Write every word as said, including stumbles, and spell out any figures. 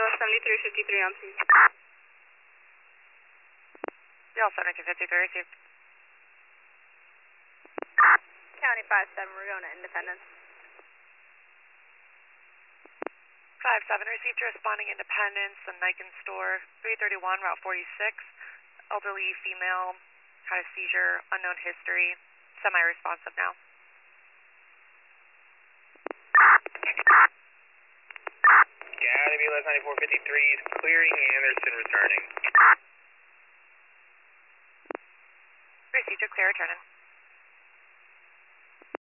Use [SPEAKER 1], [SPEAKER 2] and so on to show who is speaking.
[SPEAKER 1] seventy-three fifty-three on scene.
[SPEAKER 2] Y'all seventy-two fifty-three received.
[SPEAKER 1] County five seven, we're going to Independence.
[SPEAKER 2] five seven received, responding Independence, the Niken store, three thirty-one, Route forty-six. Elderly female, had a seizure, unknown history, semi-responsive now.
[SPEAKER 3] Academy left ninety-four fifty-three is clearing Anderson, returning.
[SPEAKER 2] Received, clear, returning.